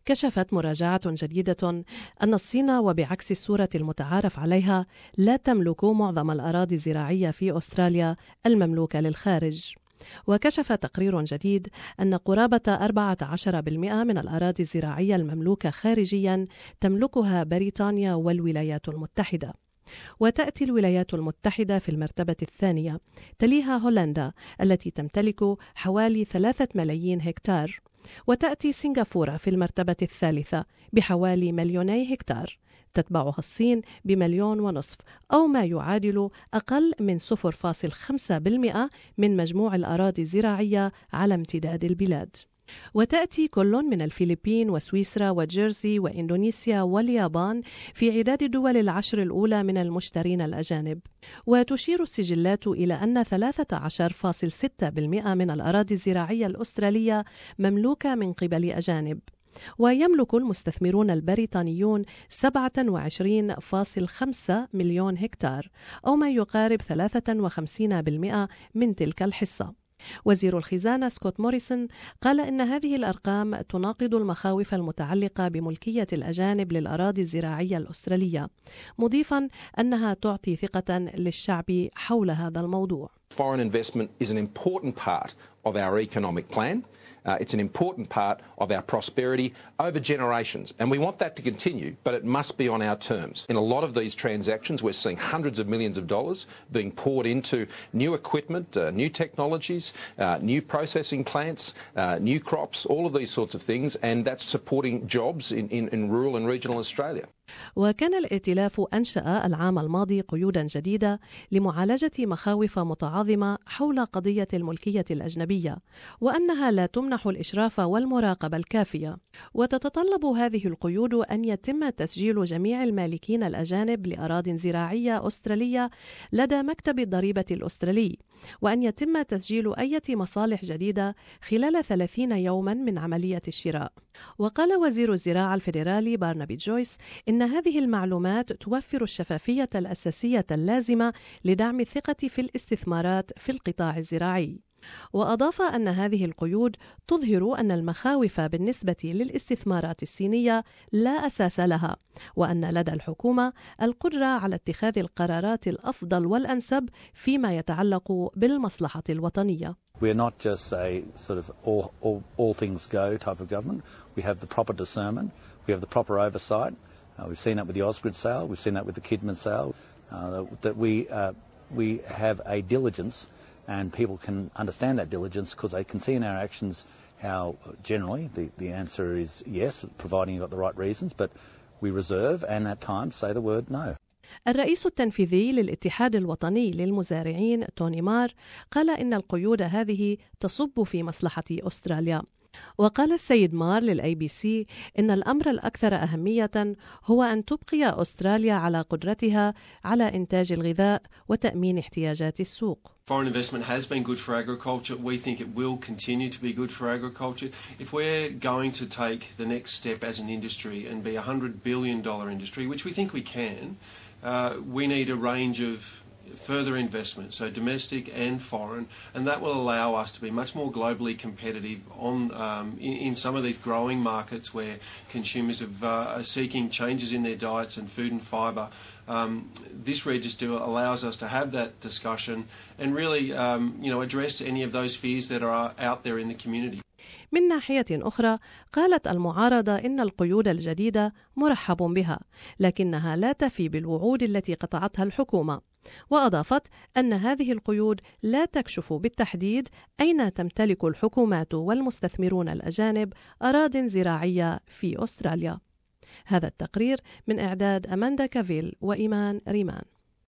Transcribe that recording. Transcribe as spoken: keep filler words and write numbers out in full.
كشفت مراجعة جديدة أن الصين وبعكس الصورة المتعارف عليها لا تملك معظم الأراضي الزراعية في أستراليا المملوكة للخارج. وكشف تقرير جديد أن قرابة أربعة عشر بالمئة من الأراضي الزراعية المملوكة خارجيا تملكها بريطانيا والولايات المتحدة. وتأتي الولايات المتحدة في المرتبة الثانية، تليها هولندا التي تمتلك حوالي ثلاثة ملايين هكتار، وتأتي سنغافورة في المرتبة الثالثة بحوالي مليوني هكتار، تتبعها الصين بمليون ونصف أو ما يعادل أقل من صفر فاصل خمسة بالمئة من مجموع الأراضي الزراعية على امتداد البلاد. وتأتي كل من الفلبين وسويسرا وجيرسي وإندونيسيا واليابان في عداد الدول العشر الأولى من المشترين الأجانب. وتشير السجلات إلى أن ثلاثة عشر فاصل ستة بالمئة من الأراضي الزراعية الأسترالية مملوكة من قبل أجانب. ويملك المستثمرون البريطانيون سبعة وعشرين فاصل خمسة مليون هكتار أو ما يقارب ثلاثة وخمسين بالمئة من تلك الحصة. وزير الخزانة سكوت موريسون قال إن هذه الأرقام تناقض المخاوف المتعلقة بملكية الأجانب للأراضي الزراعية الأسترالية، مضيفاً أنها تعطي ثقة للشعب حول هذا الموضوع. Foreign investment is an important part of our economic plan. Uh, it's an important part of our prosperity over generations, and we want that to continue, but it must be on our terms. In a lot of these transactions, we're seeing hundreds of millions of dollars being poured into new equipment, uh, new technologies, uh, new processing plants, uh, new crops, all of these sorts of things, and that's supporting jobs in, in, in rural and regional Australia. وكان الائتلاف أنشأ العام الماضي قيودا جديدة لمعالجة مخاوف متعاظمة حول قضية الملكية الأجنبية، وأنها لا تمنح الإشراف والمراقبة الكافية. وتتطلب هذه القيود أن يتم تسجيل جميع المالكين الأجانب لأراضٍ زراعية أسترالية لدى مكتب الضريبة الأسترالي، وأن يتم تسجيل أي مصالح جديدة خلال ثلاثين يوما من عملية الشراء. وقال وزير الزراعة الفيدرالي بارنابي جويس إن هذه المعلومات توفر الشفافية الأساسية اللازمة لدعم الثقة في الاستثمارات في القطاع الزراعي. وأضاف أن هذه القيود تظهر أن المخاوف بالنسبة للاستثمارات الصينية لا أساس لها، وأن لدى الحكومة القدرة على اتخاذ القرارات الأفضل والأنسب فيما يتعلق بالمصلحة الوطنية. We're not just a sort of all, all, all things go type of government. We have the proper discernment. We have the proper oversight. Uh, we've seen that with the Osgood sale. We've seen that with the Kidman sale. Uh, that we uh, we have a diligence, and people can understand that diligence because they can see in our actions how generally the, the answer is yes, providing you've got the right reasons, but we reserve and at times say the word no. الرئيس التنفيذي للاتحاد الوطني للمزارعين توني مار قال إن القيود هذه تصب في مصلحة أستراليا. وقال السيد مار للأي بي سي إن الأمر الأكثر أهمية هو أن تبقي أستراليا على قدرتها على إنتاج الغذاء وتأمين احتياجات السوق. Foreign investment has been good for agriculture. We think it will continue to be good for agriculture. If we're going to take the next step as an industry and be a one hundred billion dollars industry, which we think we can, uh, we need a range of further investment, so domestic and foreign, and that will allow us to be much more globally competitive on um, in, in some of these growing markets where consumers have, uh, are seeking changes in their diets and food and fibre. Um, this register allows us to have that discussion and really um, you know, address any of those fears that are out there in the community. من ناحية أخرى قالت المعارضة إن القيود الجديدة مرحب بها، لكنها لا تفي بالوعود التي قطعتها الحكومة. وأضافت أن هذه القيود لا تكشف بالتحديد أين تمتلك الحكومات والمستثمرون الأجانب أراضٍ زراعية في أستراليا. هذا التقرير من إعداد أماندا كافيل وإيمان ريمان.